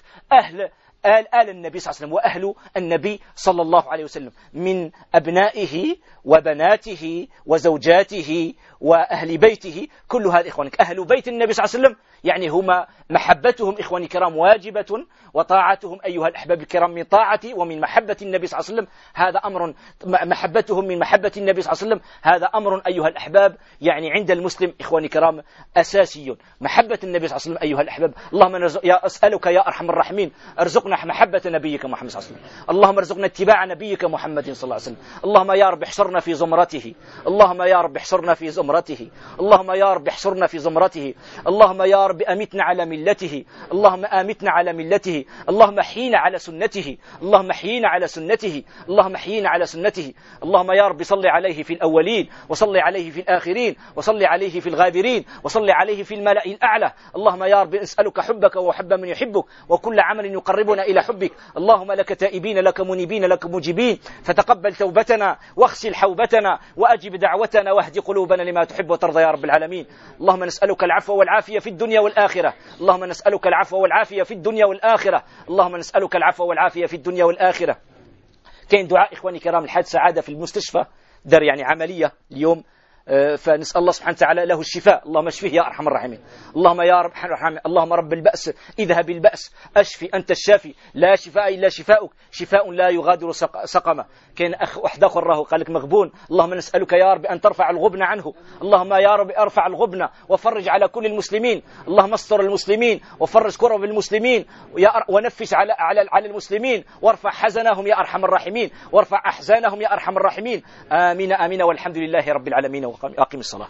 آل النبي صلى الله عليه وسلم وأهل النبي صلى الله عليه وسلم من أبنائه وبناته وزوجاته وأهل بيته. كل هذا إخواني أهل بيت النبي صلى الله عليه وسلم يعني هما محبتهم إخواني الكرام واجبة، وطاعتهم أيها الأحباب الكرام من طاعتي ومن محبة النبي صلى الله عليه وسلم هذا أمر، محبتهم من محبة النبي صلى الله عليه وسلم هذا أمر أيها الأحباب يعني عند المسلم إخواني الكرام أساسي. محبة النبي صلى الله عليه وسلم أيها الأحباب، اللهم أسألك يا أرحم الراحمين ارزقنا محبة نبيك محمد صلى الله عليه وسلم، اللهم ارزقنا اتباع نبيك محمد صلى الله عليه وسلم، اللهم يا رب احشرنا في زمرته، اللهم يا رب احشرنا في زمرته، اللهم يا رب احشرنا في زمرته، اللهم يا رب أمتنا على ملته، اللهم أمتنا على ملته، اللهم احيينا على سنته، اللهم احيينا على سنته، اللهم احيينا على سنته، اللهم يا رب صل عليه في الأولين وصل عليه في الآخرين وصل عليه في الغابرين وصل عليه في الملأ الأعلى. اللهم يا رب نسألك حبك وحب من يحبك وكل عمل يقربنا إلى حبك. اللهم لك تائبين لك منيبين لك مجيبين، فتقبل توبتنا واغسل حوبتنا وأجب دعوتنا واهد قلوبنا لما تحب وترضى يا رب العالمين. اللهم نسألك العفو والعافية في الدنيا والآخرة، اللهم نسألك العفو والعافية في الدنيا والآخرة، اللهم نسألك العفو والعافية في الدنيا والآخرة. كاين دعاء إخواني كرام الحاج سعادة في المستشفى دار يعني عملية اليوم، فنسأل الله سبحانه وتعالى له الشفاء، اللهم اشفيه يا أرحم الراحمين. اللهم يا رب اللهم رب البأس اذهب البأس اشفي أنت الشافي لا شفاء إلا شفاؤك شفاء لا يغادر سقما. كان أخ واحد آخر راه قال لك مغبون، اللهم نسألك يا رب أن ترفع الغبن عنه، اللهم يا رب ارفع الغبن وفرج على كل المسلمين، اللهم استر المسلمين وفرج كرب المسلمين ونفس على المسلمين وارفع حزنهم يا أرحم الراحمين وارفع أحزانهم يا أرحم الراحمين. آمين آمين والحمد لله رب العالمين. أقم الصلاة.